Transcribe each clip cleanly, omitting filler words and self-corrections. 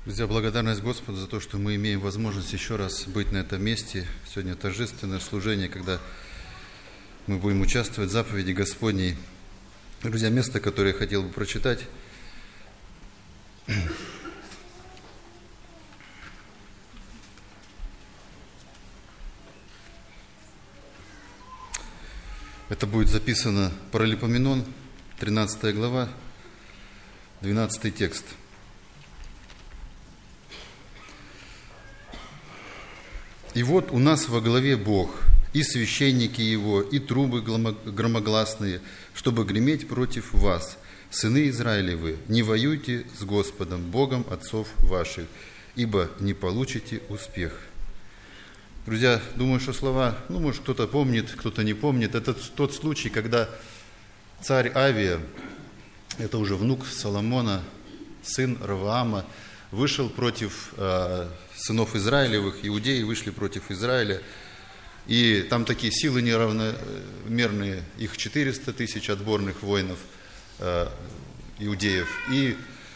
Друзья, благодарность Господу за то, что мы имеем возможность еще раз быть на этом месте. Сегодня торжественное служение, когда мы будем участвовать в заповеди Господней. Друзья, место, которое я хотел бы прочитать. Это будет записано Паралипоменон, 13 глава, 12 текст. «И вот у нас во главе Бог, и священники Его, и трубы громогласные, чтобы греметь против вас, сыны Израилевы, не воюйте с Господом, Богом отцов ваших, ибо не получите успех». Друзья, думаю, что слова, может, кто-то помнит, кто-то не помнит. Это тот случай, когда царь Авия, это уже внук Соломона, сын Ровоама, вышел против сынов Израилевых, иудеи вышли против Израиля, и там такие силы неравномерные, их 400 тысяч отборных воинов, иудеев, и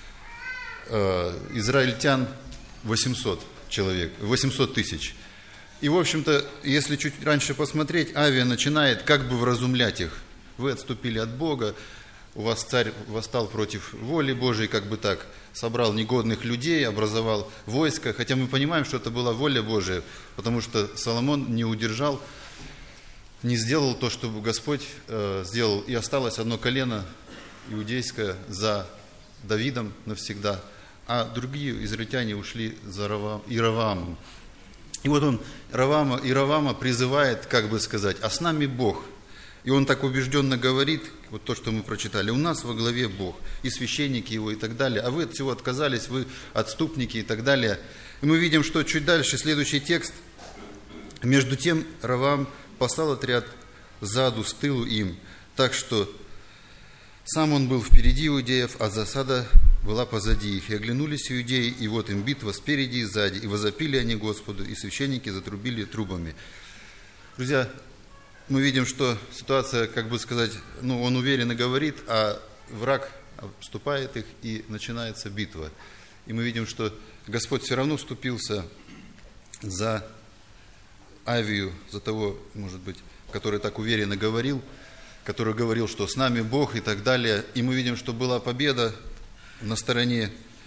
израильтян 800 тысяч. И, в общем-то, если чуть раньше посмотреть, Авия начинает как бы вразумлять их. Вы отступили от Бога, у вас царь восстал против воли Божией, как бы так, собрал негодных людей, образовал войско, хотя мы понимаем, что это была воля Божия, потому что Соломон не удержал, не сделал то, что Господь сделал, и осталось одно колено иудейское за Давидом навсегда, а другие израильтяне ушли за Ровоамом. И вот он Ровоама призывает, как бы сказать, а с нами Бог. И он так убежденно говорит, вот то, что мы прочитали, у нас во главе Бог, и священники Его, и так далее, а вы от всего отказались, вы отступники, и так далее. И мы видим, что чуть дальше, следующий текст, между тем Ровоам послал отряд сзаду, с тылу им, так что сам он был впереди иудеев, а засада была позади их. И оглянулись иудеи, и вот им битва спереди и сзади, и возопили они Господу, и священники затрубили трубами. Друзья, мы видим, что ситуация, как бы сказать, он уверенно говорит, а враг обступает их, и начинается битва. И мы видим, что Господь все равно вступился за Авию, за того, может быть, который так уверенно говорил, который говорил, что с нами Бог и так далее. И мы видим, что была победа на стороне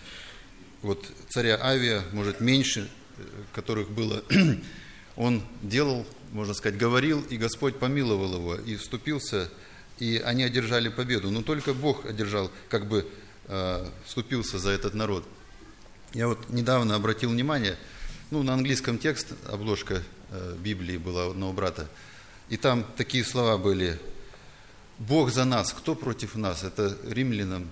царя Авия, может, меньше, которых было. Он делал, можно сказать, говорил, и Господь помиловал его, и вступился, и они одержали победу. Но только Бог одержал, как бы вступился за этот народ. Я недавно обратил внимание, на английском текст, обложка Библии была у одного брата, и там такие слова были: «Бог за нас, кто против нас?» Это Римлянам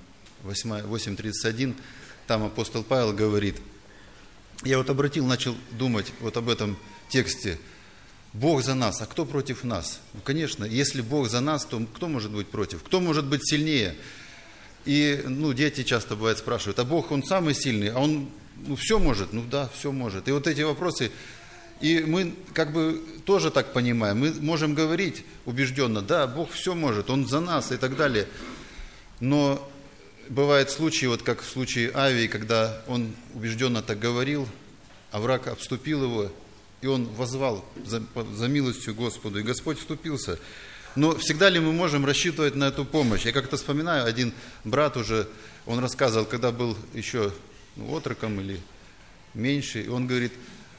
8:31, там апостол Павел говорит. Я начал думать об этом тексте. Бог за нас, а кто против нас? Конечно, если Бог за нас, то кто может быть против? Кто может быть сильнее? И, дети часто бывает спрашивают, а Бог, Он самый сильный, а Он, все может? Да, все может. И эти вопросы, и мы как бы тоже так понимаем, мы можем говорить убежденно, да, Бог все может, Он за нас и так далее. Но бывают случаи, как в случае Авии, когда он убежденно так говорил, а враг обступил его, и он воззвал за милостью Господу, и Господь вступился. Но всегда ли мы можем рассчитывать на эту помощь? Я как-то вспоминаю, один брат уже, он рассказывал, когда был еще отроком или меньше, и он говорит,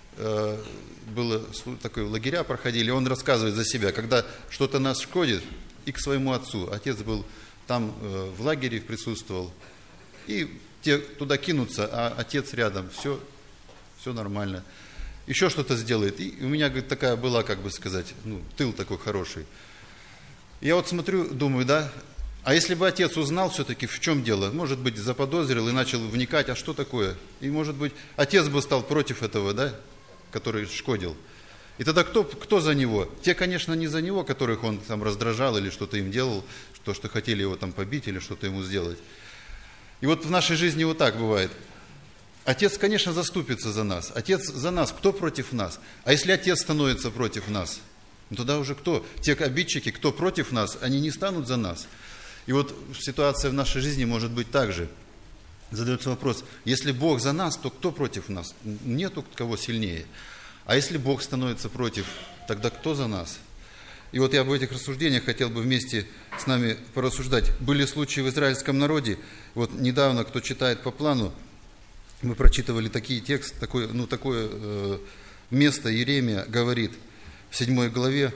было такое, лагеря проходили, он рассказывает за себя, когда что-то нас шкодит, и к своему отцу. Отец был там в лагере, присутствовал, и те туда кинутся, а отец рядом, все нормально. Еще что-то сделает. И у меня, говорит, такая была, как бы сказать, тыл такой хороший. Я смотрю, думаю, да, а если бы отец узнал все-таки, в чем дело, может быть, заподозрил и начал вникать, а что такое? И, может быть, отец бы стал против этого, да, который шкодил. И тогда кто за него? Те, конечно, не за него, которых он там раздражал или что-то им делал, что хотели его там побить или что-то ему сделать. И в нашей жизни так бывает. Отец, конечно, заступится за нас. Отец за нас. Кто против нас? А если отец становится против нас? Тогда уже кто? Те обидчики, кто против нас, они не станут за нас. И ситуация в нашей жизни может быть так же. задается вопрос, если Бог за нас, то кто против нас? Нету кого сильнее. А если Бог становится против, тогда кто за нас? И вот я об этих рассуждениях хотел бы вместе с нами порассуждать. Были случаи в израильском народе, вот недавно, кто читает по плану, мы прочитывали такие тексты, такое место. Иеремия говорит в 7 главе,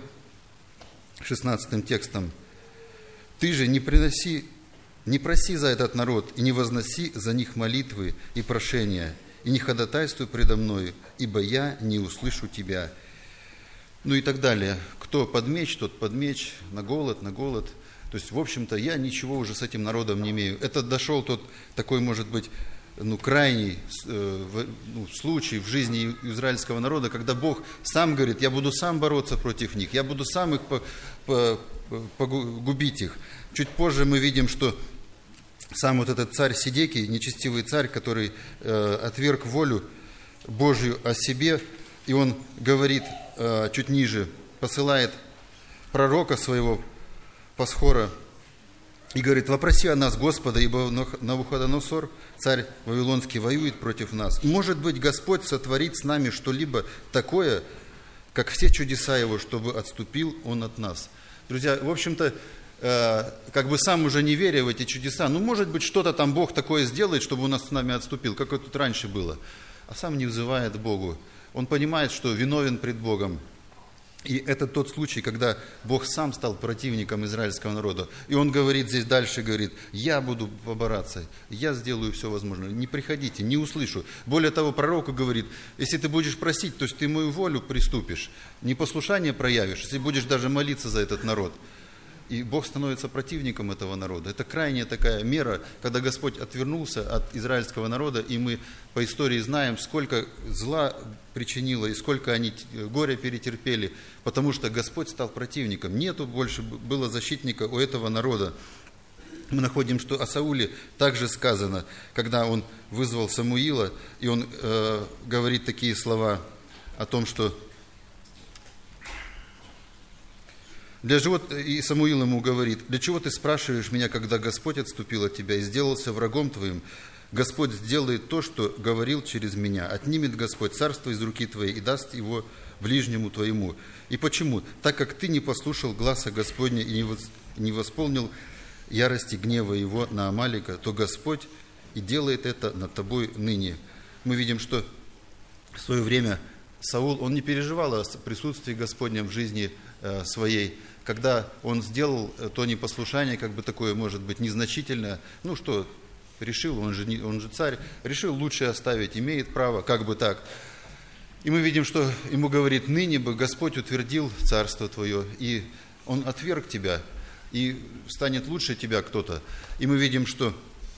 16 текстом: «Ты же не проси за этот народ, и не возноси за них молитвы и прошения, и не ходатайствуй предо мною, ибо я не услышу тебя». Ну и так далее. Кто под меч, тот под меч, на голод, на голод. То есть, в общем-то, я ничего уже с этим народом не имею. Это дошел тот такой, может быть, крайний случай в жизни израильского народа, когда Бог сам говорит: я буду сам бороться против них, я буду сам их погубить их. Чуть позже мы видим, что сам вот этот царь Седекий, нечестивый царь, который отверг волю Божью о себе, и он говорит чуть ниже, посылает пророка своего Пасхора и говорит: «Вопроси о нас Господа, ибо Навуходоносор, царь Вавилонский, воюет против нас. Может быть, Господь сотворит с нами что-либо такое, как все чудеса Его, чтобы отступил Он от нас». Друзья, в общем-то, как бы сам уже не веря в эти чудеса, может быть, что-то там Бог такое сделает, чтобы Он с нами отступил, как это тут раньше было, а сам не взывает к Богу. Он понимает, что виновен пред Богом. И это тот случай, когда Бог сам стал противником израильского народа. И он говорит здесь дальше, говорит: я буду побораться, я сделаю все возможное. Не приходите, не услышу. Более того, пророку говорит: если ты будешь просить, то есть ты мою волю приступишь, непослушание проявишь, если будешь даже молиться за этот народ. И Бог становится противником этого народа. Это крайняя такая мера, когда Господь отвернулся от израильского народа, и мы по истории знаем, сколько зла причинило и сколько они горя перетерпели, потому что Господь стал противником. Нету больше было защитника у этого народа. Мы находим, что о Сауле также сказано, когда он вызвал Самуила, и он говорит такие слова о том, что и Самуил ему говорит: «Для чего ты спрашиваешь меня, когда Господь отступил от тебя и сделался врагом твоим? Господь сделает то, что говорил через меня. Отнимет Господь царство из руки твоей и даст его ближнему твоему. И почему? Так как ты не послушал гласа Господня и не восполнил ярости гнева его на Амалика, то Господь и делает это над тобой ныне». Мы видим, что в свое время Саул, он не переживал о присутствии Господнем в жизни своей. Когда он сделал то непослушание, как бы такое, может быть, незначительное, решил, он же царь, решил лучше оставить, имеет право, как бы так. И мы видим, что ему говорит: ныне бы Господь утвердил царство твое, и он отверг тебя, и станет лучше тебя кто-то. И мы видим, что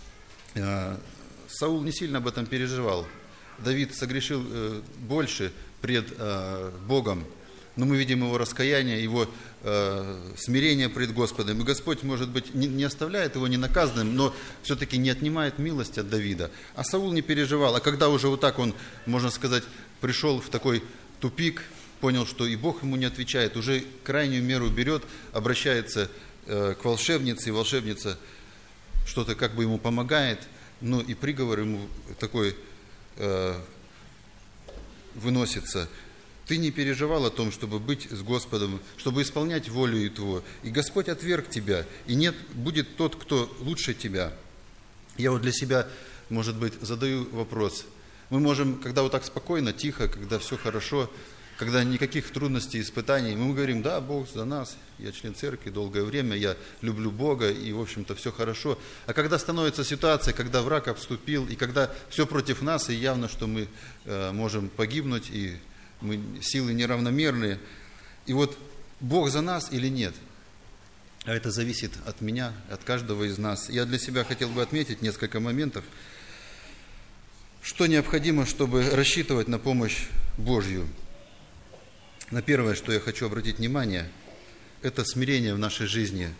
Саул не сильно об этом переживал. Давид согрешил больше пред Богом, но мы видим его раскаяние, его смирение пред Господом. И Господь, может быть, не оставляет его ненаказанным, но все-таки не отнимает милость от Давида. А Саул не переживал. А когда уже вот так он, можно сказать, пришел в такой тупик, понял, что и Бог ему не отвечает, уже крайнюю меру берет, обращается к волшебнице, и волшебница что-то как бы ему помогает, но и приговор ему такой выносится. Ты не переживал о том, чтобы быть с Господом, чтобы исполнять волю Его. И Господь отверг тебя, и нет, будет тот, кто лучше тебя. Я вот для себя, может быть, задаю вопрос. Мы можем, когда вот так спокойно, тихо, когда все хорошо, когда никаких трудностей, испытаний, мы говорим: да, Бог за нас, я член церкви долгое время, я люблю Бога, и, в общем-то, все хорошо. А когда становится ситуация, когда враг обступил, и когда все против нас, и явно, что мы можем погибнуть, и мы силы неравномерные, и вот Бог за нас или нет? А это зависит от меня, от каждого из нас. Я для себя хотел бы отметить несколько моментов, что необходимо, чтобы рассчитывать на помощь Божью. На первое, что я хочу обратить внимание, это смирение в нашей жизни.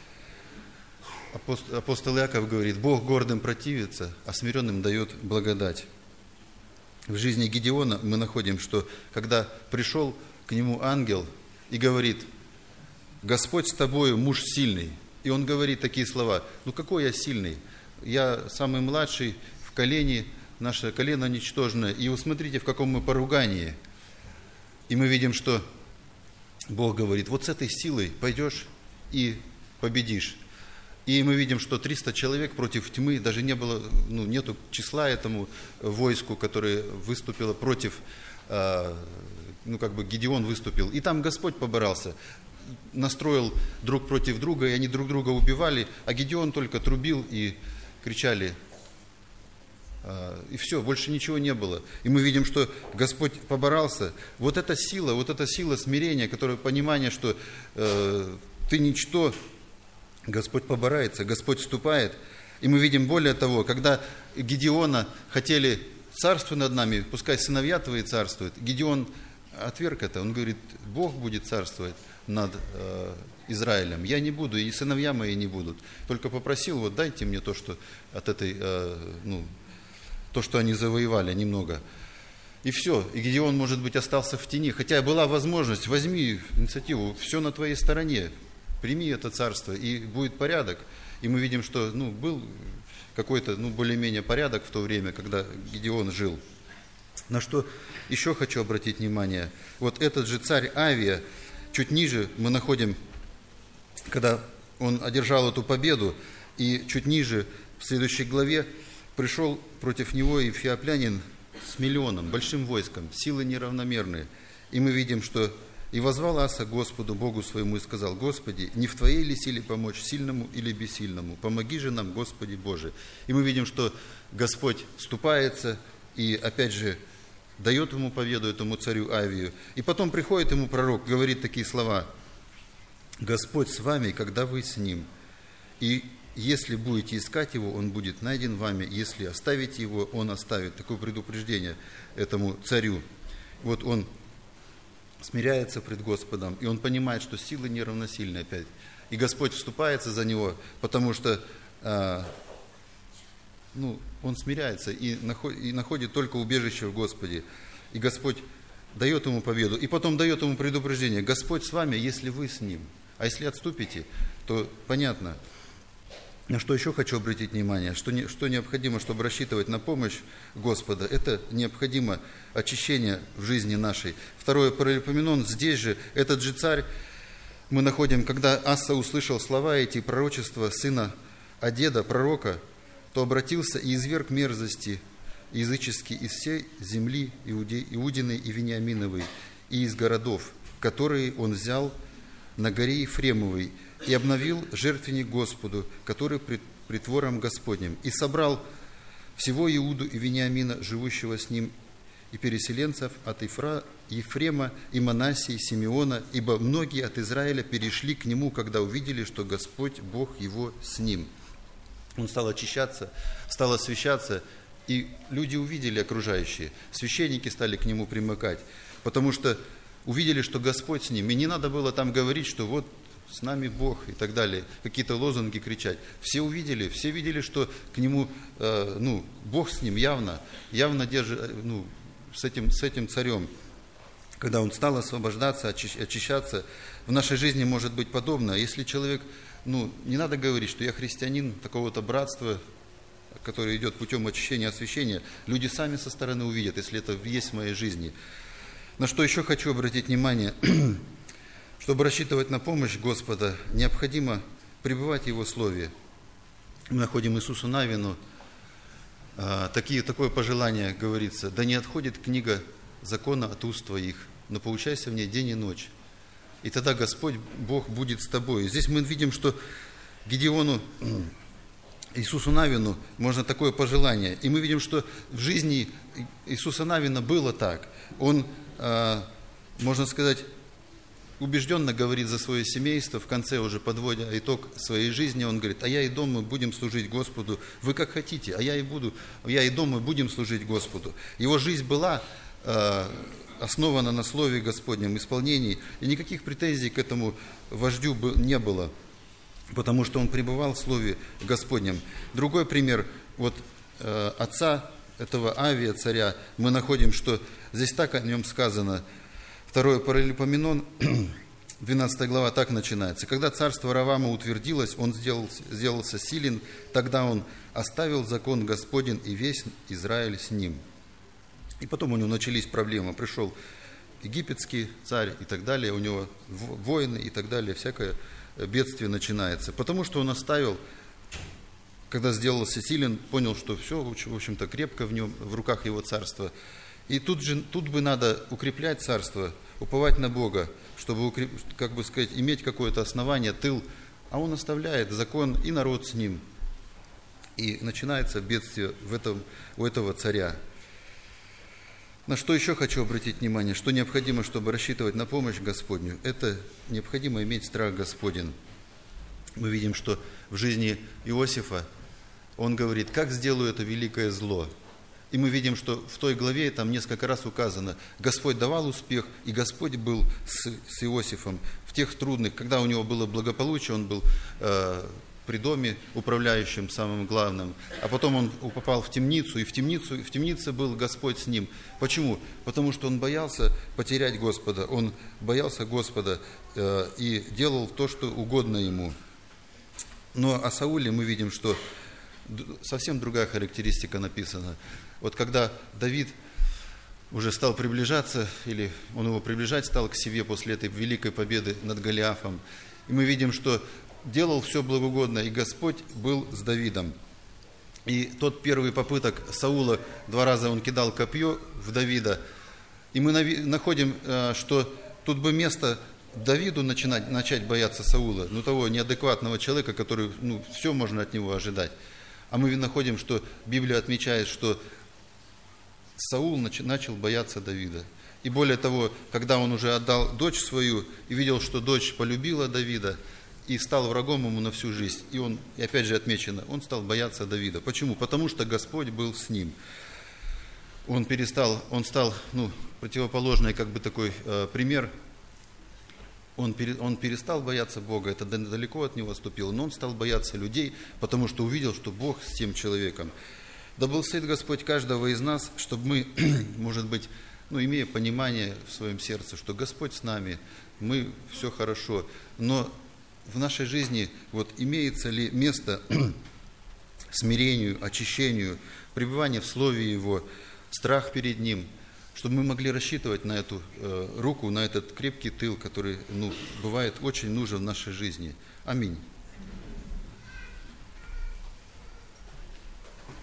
Апостол Иаков говорит: Бог гордым противится, а смиренным дает благодать. В жизни Гедеона мы находим, что когда пришел к нему ангел и говорит: Господь с тобою, муж сильный. И он говорит такие слова: какой я сильный? Я самый младший колени, наше колено ничтожное. И вот смотрите, в каком мы поругании. И мы видим, что Бог говорит, вот с этой силой пойдешь и победишь. И мы видим, что 300 человек против тьмы, даже не было, нету числа этому войску, которое выступило против, Гедеон выступил. И там Господь поборолся, настроил друг против друга, и они друг друга убивали, а Гедеон только трубил и кричали. И все, больше ничего не было. И мы видим, что Господь поборолся. Вот эта сила смирения, которое понимание, что ты ничто, Господь поборается, Господь вступает. И мы видим более того, когда Гедеона хотели царство над нами, пускай сыновья твои царствуют, Гедеон отверг это, он говорит, Бог будет царствовать над Израилем, я не буду, и сыновья мои не будут. Только попросил, вот дайте мне то, что от этой, то, что они завоевали немного. И все, и Гедеон, может быть, остался в тени, хотя была возможность, возьми инициативу, все на твоей стороне, прими это царство, и будет порядок. И мы видим, что был какой-то более-менее порядок в то время, когда Гедеон жил. На что еще хочу обратить внимание. Вот этот же царь Авия, чуть ниже мы находим, когда он одержал эту победу, и чуть ниже, в следующей главе, пришел против него эфиоплянин с миллионом, большим войском, силы неравномерные. И мы видим, что «И воззвал Аса Господу, Богу своему, и сказал, Господи, не в Твоей ли силе помочь сильному или бессильному? Помоги же нам, Господи Боже». И мы видим, что Господь вступается и, опять же, дает ему победу, этому царю Авию. И потом приходит ему пророк, говорит такие слова: «Господь с вами, когда вы с ним. И если будете искать его, он будет найден вами. Если оставите его, он оставит». Такое предупреждение этому царю. Вот он смиряется пред Господом, и он понимает, что силы неравносильны опять. И Господь вступается за него, потому что он смиряется и находит только убежище в Господе. И Господь дает ему победу. И потом дает ему предупреждение: Господь с вами, если вы с ним. А если отступите, то понятно. На что еще хочу обратить внимание, что необходимо, чтобы рассчитывать на помощь Господа, это необходимо очищение в жизни нашей. Второе, Паралипоменон, здесь же, этот же царь, мы находим, когда Аса услышал слова эти, пророчества сына Одеда, пророка, то обратился и изверг мерзости языческие из всей земли Иудиной и Вениаминовой, и из городов, которые он взял на горе Ефремовой, и обновил жертвенник Господу, который пред двором Господним, и собрал всего Иуду и Вениамина, живущего с ним, и переселенцев от Ефрема и Манассии, Симеона, ибо многие от Израиля перешли к нему, когда увидели, что Господь, Бог его, с ним. Он стал очищаться, стал освящаться, и люди увидели окружающие, священники стали к нему примыкать, потому что увидели, что Господь с ним, и не надо было там говорить, что вот с нами Бог и так далее, какие-то лозунги кричать. Все видели, что к нему, Бог с ним явно держит, с этим царем. Когда он стал освобождаться, очищаться, в нашей жизни может быть подобно. Если человек, не надо говорить, что я христианин такого-то братства, который идет путем очищения, освящения, люди сами со стороны увидят, если это есть в моей жизни. На что еще хочу обратить внимание. Чтобы рассчитывать на помощь Господа, необходимо пребывать в Его Слове. Мы находим Иисусу Навину, такое пожелание говорится: «Да не отходит книга закона от уст твоих, но поучайся в ней день и ночь, и тогда Господь, Бог, будет с тобой». Здесь мы видим, что Гедеону, Иисусу Навину можно такое пожелание. И мы видим, что в жизни Иисуса Навина было так. Он, можно сказать, убежденно говорит за свое семейство, в конце уже подводя итог своей жизни, он говорит: «А я и дом мы будем служить Господу, вы как хотите, а я и дом мы будем служить Господу». Его жизнь была основана на Слове Господнем, исполнении, и никаких претензий к этому вождю не было, потому что он пребывал в Слове Господнем. Другой пример, вот отца этого Авия, царя, мы находим, что здесь так о нем сказано. 2 Паралипоменон, 12 глава так начинается. «Когда царство Ровама утвердилось, он сделался силен, тогда он оставил закон Господень и весь Израиль с ним». И потом у него начались проблемы. Пришел египетский царь и так далее, у него войны и так далее, всякое бедствие начинается. Потому что он оставил, когда сделался силен, понял, что все, в общем-то, крепко в руках его царства. И тут бы надо укреплять царство, уповать на Бога, чтобы, как бы сказать, иметь какое-то основание, тыл. А он оставляет закон и народ с ним. И начинается бедствие у этого царя. На что еще хочу обратить внимание, что необходимо, чтобы рассчитывать на помощь Господню, это необходимо иметь страх Господень. Мы видим, что в жизни Иосифа он говорит, как сделаю это великое зло. И мы видим, что в той главе там несколько раз указано, Господь давал успех, и Господь был с Иосифом в тех трудных, когда у него было благополучие, он был при доме управляющим, самым главным, а потом он попал в темницу, и в темнице был Господь с ним. Почему? Потому что он боялся потерять Господа, он боялся Господа и делал то, что угодно ему. Но о Сауле мы видим, что совсем другая характеристика написана. Вот когда Давид уже стал приближаться, или он его приближать стал к себе после этой великой победы над Голиафом, и мы видим, что делал все благоугодно, и Господь был с Давидом. И тот первый попыток Саула, 2 раза он кидал копье в Давида, и мы находим, что тут бы место Давиду начать бояться Саула, того неадекватного человека, который, все можно от него ожидать. А мы находим, что Библия отмечает, что Саул начал бояться Давида. И более того, когда он уже отдал дочь свою и видел, что дочь полюбила Давида и стал врагом ему на всю жизнь, и опять же отмечено, он стал бояться Давида. Почему? Потому что Господь был с ним. Он стал, противоположный такой пример. Он перестал бояться Бога, это далеко от него отступило, но он стал бояться людей, потому что увидел, что Бог с тем человеком. Да благословит Господь каждого из нас, чтобы мы, может быть, имея понимание в своем сердце, что Господь с нами, мы все хорошо, но в нашей жизни имеется ли место смирению, очищению, пребыванию в Слове Его, страх перед Ним, чтобы мы могли рассчитывать на эту руку, на этот крепкий тыл, который, бывает очень нужен в нашей жизни. Аминь.